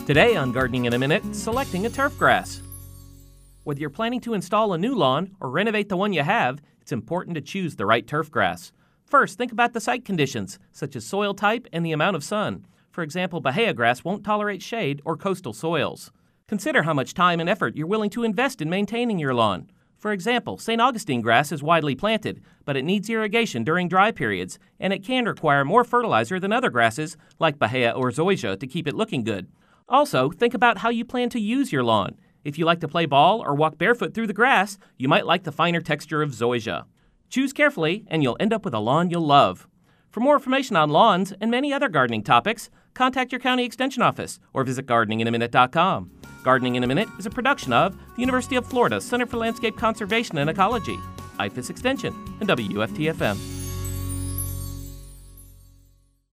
Today on Gardening in a Minute, selecting a turf grass. Whether you're planning to install a new lawn or renovate the one you have, it's important to choose the right turf grass. First, think about the site conditions, such as soil type and the amount of sun. For example, Bahia grass won't tolerate shade or coastal soils. Consider how much time and effort you're willing to invest in maintaining your lawn. For example, St. Augustine grass is widely planted, but it needs irrigation during dry periods, and it can require more fertilizer than other grasses, like Bahia or Zoysia, to keep it looking good. Also, think about how you plan to use your lawn. If you like to play ball or walk barefoot through the grass, you might like the finer texture of Zoysia. Choose carefully, and you'll end up with a lawn you'll love. For more information on lawns and many other gardening topics, contact your county extension office or visit gardeninginaminute.com. Gardening in a Minute is a production of the University of Florida Center for Landscape Conservation and Ecology, IFAS Extension, and WFTFM.